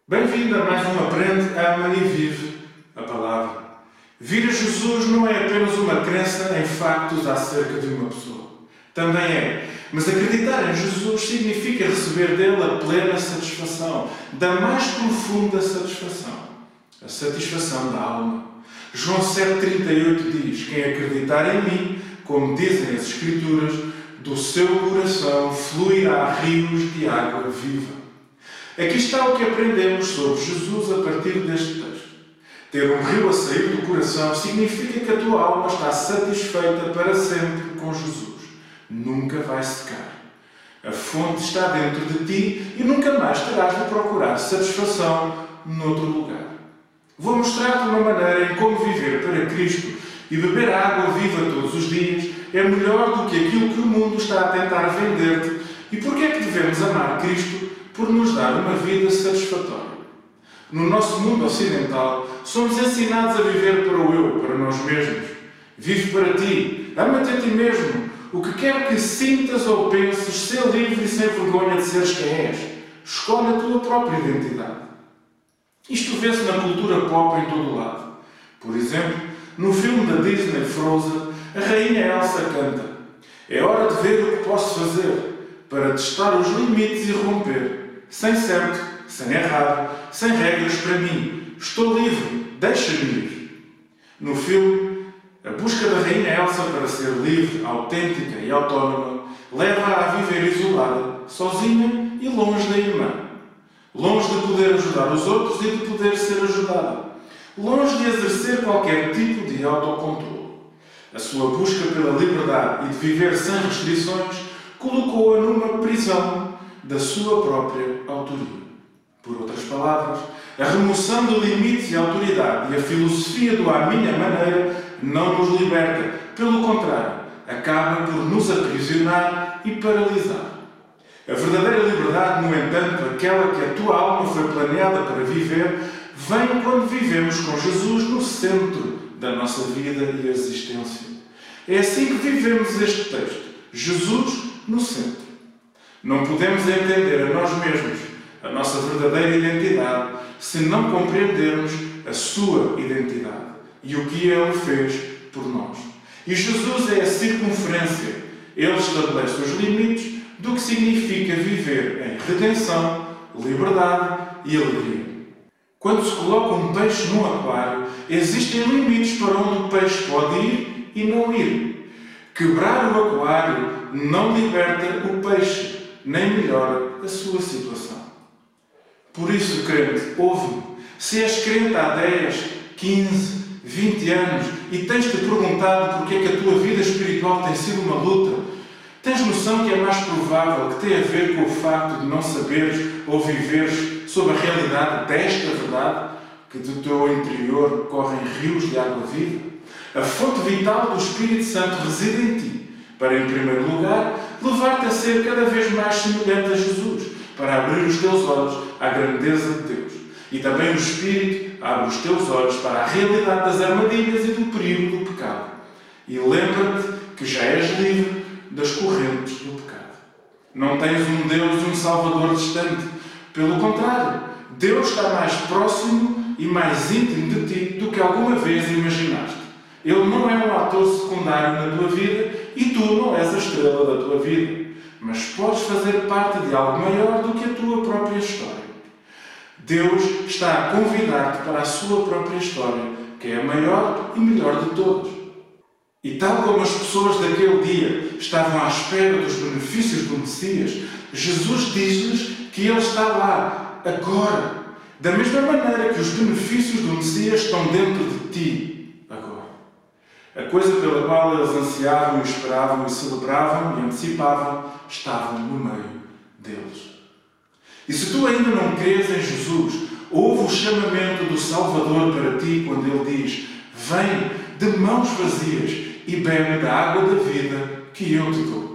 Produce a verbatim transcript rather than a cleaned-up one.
Bem-vindo a mais um Aprende, Ama e Vive a Palavra. Vir a Jesus não é apenas uma crença em factos acerca de uma pessoa. Também é. Mas acreditar em Jesus significa receber dele a plena satisfação, da mais profunda satisfação, a satisfação da alma. João sete, trinta e oito diz: quem acreditar em mim, como dizem as Escrituras, do seu coração fluirá rios de água viva. Aqui está o que aprendemos sobre Jesus a partir deste texto. Ter um rio a sair do coração significa que a tua alma está satisfeita para sempre com Jesus. Nunca vai secar. A fonte está dentro de ti e nunca mais terás de procurar satisfação noutro lugar. Vou mostrar-te uma maneira em como viver para Cristo e beber a água viva todos os dias é melhor do que aquilo que o mundo está a tentar vender-te. E porquê é que devemos amar Cristo? Por nos dar uma vida satisfatória. No nosso mundo ocidental, somos ensinados a viver para o eu, para nós mesmos. Vive para ti, ama-te a ti mesmo. O que quer que sintas ou penses, ser livre e sem vergonha de seres quem és. Escolhe a tua própria identidade. Isto vê-se na cultura pop em todo o lado. Por exemplo, no filme da Disney Frozen, a rainha Elsa canta: é hora de ver o que posso fazer para testar os limites e romper. Sem certo, sem errado, sem regras para mim. Estou livre, deixa-me ir. No filme, a busca da rainha Elsa para ser livre, autêntica e autónoma leva-a a viver isolada, sozinha e longe da irmã. Longe de poder ajudar os outros e de poder ser ajudada. Longe de exercer qualquer tipo de autocontrole. A sua busca pela liberdade e de viver sem restrições colocou-a numa prisão da sua própria autoria. Por outras palavras, a remoção de limites e autoridade e a filosofia do à minha maneira não nos liberta. Pelo contrário, acaba por nos aprisionar e paralisar. A verdadeira liberdade, no entanto, aquela que a tua alma foi planeada para viver, vem quando vivemos com Jesus no centro da nossa vida e existência. É assim que vivemos este texto. Jesus no centro. Não podemos entender a nós mesmos, a nossa verdadeira identidade, se não compreendermos a sua identidade e o que Ele fez por nós. E Jesus é a circunferência. Ele estabelece os limites do que significa viver em redenção, liberdade e alegria. Quando se coloca um peixe num aquário, existem limites para onde o peixe pode ir e não ir. Quebrar o aquário não liberta o peixe, nem melhora a sua situação. Por isso, crente, ouve-me. Se és crente há dez, quinze, vinte anos e tens-te perguntado porque é que a tua vida espiritual tem sido uma luta, tens noção que é mais provável que tenha a ver com o facto de não saberes ou viveres sob a realidade desta verdade, que do teu interior correm rios de água viva? A fonte vital do Espírito Santo reside em ti, para, em primeiro lugar, levar-te a ser cada vez mais semelhante a Jesus, para abrir os teus olhos à grandeza de Deus. E também o Espírito abre os teus olhos para a realidade das armadilhas e do perigo do pecado. E lembra-te que já és livre das correntes do pecado. Não tens um Deus e um Salvador distante. Pelo contrário, Deus está mais próximo e mais íntimo de ti do que alguma vez imaginaste. Ele não é um ator secundário na tua vida e tu não és a estrela da tua vida. Mas podes fazer parte de algo maior do que a tua própria história. Deus está a convidar-te para a sua própria história, que é a maior e melhor de todas. E tal como as pessoas daquele dia estavam à espera dos benefícios do Messias, Jesus diz-lhes que Ele está lá, agora. Da mesma maneira que os benefícios do Messias estão dentro de ti, agora. A coisa pela qual eles ansiavam, esperavam e celebravam e antecipavam estava no meio deles. E se tu ainda não crês em Jesus, ouve o chamamento do Salvador para ti quando Ele diz: vem de mãos vazias e bebe da água da vida que eu te dou.